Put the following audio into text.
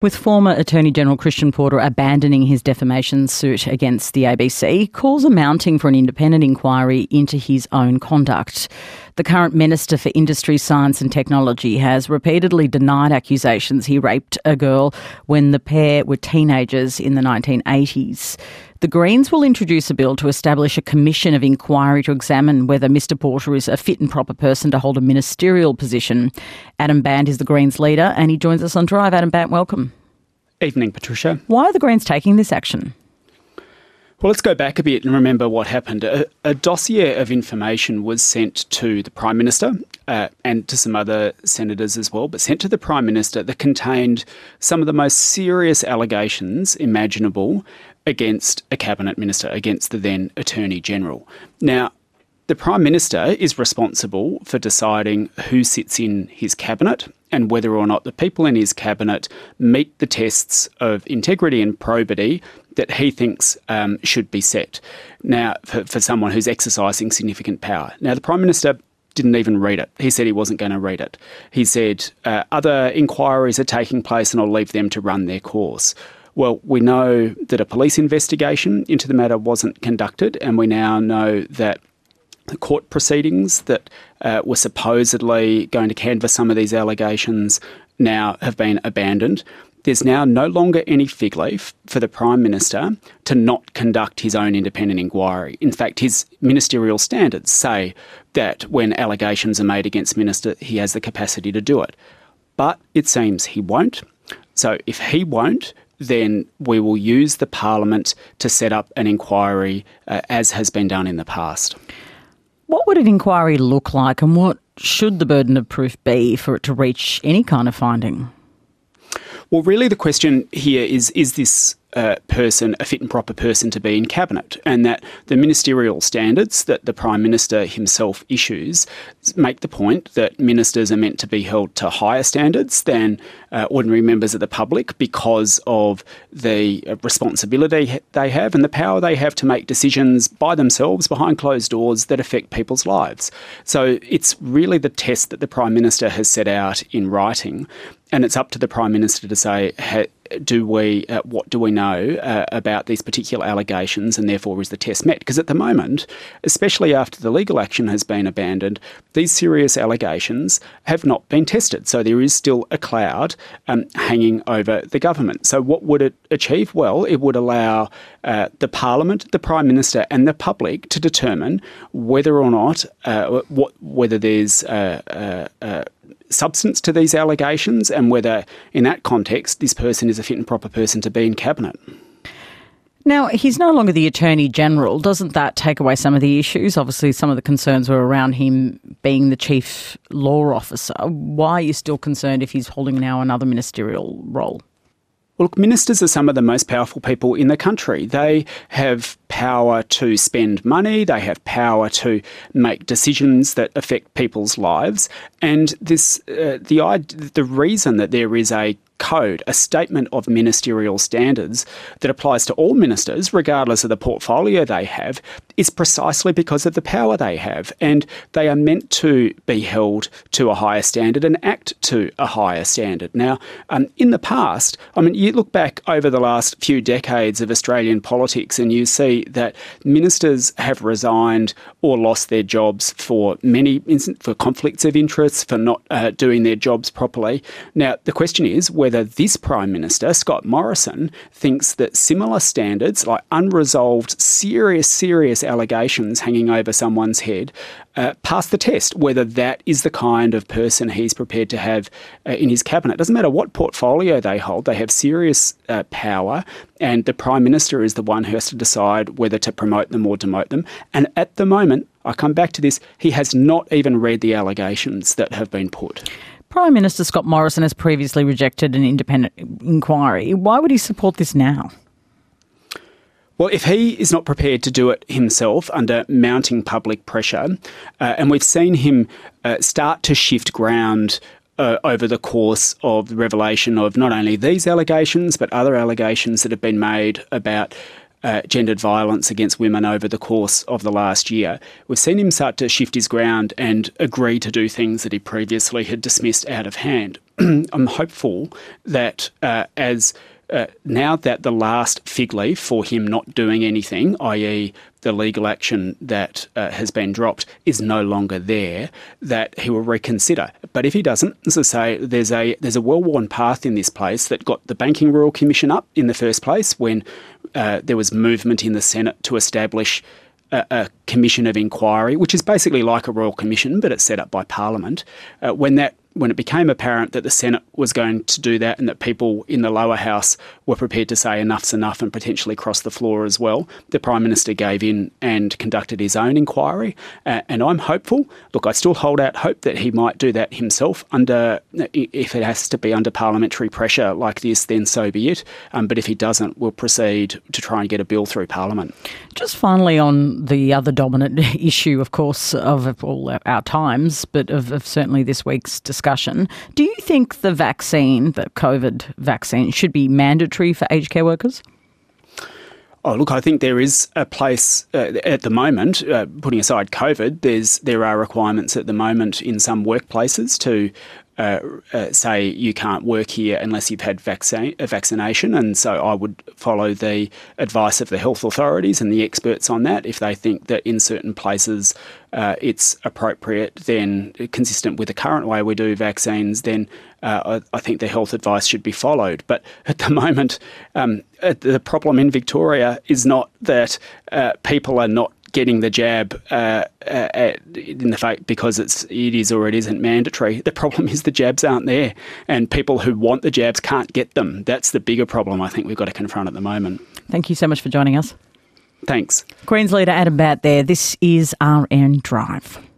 With former Attorney General Christian Porter abandoning his defamation suit against the ABC, calls are mounting for an independent inquiry into his own conduct. The current Minister for Industry, Science and Technology has repeatedly denied accusations he raped a girl when the pair were teenagers in the 1980s. The Greens will introduce a bill to establish a commission of inquiry to examine whether Mr Porter is a fit and proper person to hold a ministerial position. Adam Bandt is the Greens leader and he joins us on Drive. Adam Bandt, welcome. Evening, Patricia. Why are the Greens taking this action? Well, let's go back a bit and remember what happened. A dossier of information was sent to the Prime Minister and to some other senators as well, but sent to the Prime Minister that contained some of the most serious allegations imaginable against a Cabinet Minister, against the then Attorney General. Now, the Prime Minister is responsible for deciding who sits in his Cabinet and whether or not the people in his Cabinet meet the tests of integrity and probity that he thinks should be set. Now, for someone who's exercising significant power. Now, the Prime Minister didn't even read it. He said he wasn't going to read it. He said other inquiries are taking place and I'll leave them to run their course. Well, we know that a police investigation into the matter wasn't conducted, and we now know that the court proceedings that were supposedly going to canvass some of these allegations now have been abandoned. There's now no longer any fig leaf for the Prime Minister to not conduct his own independent inquiry. In fact, his ministerial standards say that when allegations are made against minister, he has the capacity to do it. But it seems he won't. So if he won't, then we will use the Parliament to set up an inquiry as has been done in the past. What would an inquiry look like and what should the burden of proof be for it to reach any kind of finding? Well, really the question here is this person a fit and proper person to be in Cabinet, and that the ministerial standards that the Prime Minister himself issues make the point that ministers are meant to be held to higher standards than ordinary members of the public because of the responsibility they have and the power they have to make decisions by themselves behind closed doors that affect people's lives. So it's really the test that the Prime Minister has set out in writing, and it's up to the Prime Minister to say, what do we know about these particular allegations, and therefore is the test met? Because at the moment, especially after the legal action has been abandoned, these serious allegations have not been tested. So there is still a cloud hanging over the government. So what would it achieve? Well, it would allow the Parliament, the Prime Minister and the public to determine whether or not, whether there's substance to these allegations and whether, in that context, this person is a fit and proper person to be in Cabinet. Now, he's no longer the Attorney General. Doesn't that take away some of the issues? Obviously, some of the concerns were around him being the Chief Law Officer. Why are you still concerned if he's holding now another ministerial role? Well, look, ministers are some of the most powerful people in the country. They have power to spend money, they have power to make decisions that affect people's lives, and the reason that there is a code, a statement of ministerial standards that applies to all ministers, regardless of the portfolio they have, is precisely because of the power they have. And they are meant to be held to a higher standard and act to a higher standard. Now, in the past, you look back over the last few decades of Australian politics and you see that ministers have resigned or lost their jobs for conflicts of interest, for not doing their jobs properly. Now, the question is whether this Prime Minister, Scott Morrison, thinks that similar standards, like unresolved, serious allegations hanging over someone's head, pass the test, whether that is the kind of person he's prepared to have in his Cabinet. It doesn't matter what portfolio they hold, they have serious power, and the Prime Minister is the one who has to decide whether to promote them or demote them. And at the moment, I come back to this, he has not even read the allegations that have been put. Prime Minister Scott Morrison has previously rejected an independent inquiry. Why would he support this now? Well, if he is not prepared to do it himself under mounting public pressure, and we've seen him start to shift ground over the course of the revelation of not only these allegations, but other allegations that have been made about gendered violence against women over the course of the last year, we've seen him start to shift his ground and agree to do things that he previously had dismissed out of hand. I'm hopeful that now that the last fig leaf for him not doing anything, i.e. the legal action that has been dropped, is no longer there, that he will reconsider. But if he doesn't, as I say, there's a well-worn path in this place that got the Banking Royal Commission up in the first place when there was movement in the Senate to establish a commission of inquiry, which is basically like a royal commission, but it's set up by Parliament. When it became apparent that the Senate was going to do that and that people in the lower house were prepared to say enough's enough and potentially cross the floor as well, the Prime Minister gave in and conducted his own inquiry. And I'm hopeful. Look, I still hold out hope that he might do that himself if it has to be under parliamentary pressure like this, then so be it. But if he doesn't, we'll proceed to try and get a bill through Parliament. Just finally on the other dominant issue, of course, of all our times, but of certainly this week's discussion, do you think the COVID vaccine, should be mandatory for aged care workers? Oh, look, I think there is a place at the moment, putting aside COVID, there are requirements at the moment in some workplaces to say you can't work here unless you've had a vaccination. And so I would follow the advice of the health authorities and the experts on that. If they think that in certain places it's appropriate, then consistent with the current way we do vaccines, then I think the health advice should be followed. But at the moment, the problem in Victoria is not that people are not getting the jab in the fact because it is or it isn't mandatory. The problem is the jabs aren't there, and people who want the jabs can't get them. That's the bigger problem I think we've got to confront at the moment. Thank you so much for joining us. Thanks. Greens leader Adam Batt there. This is RN Drive.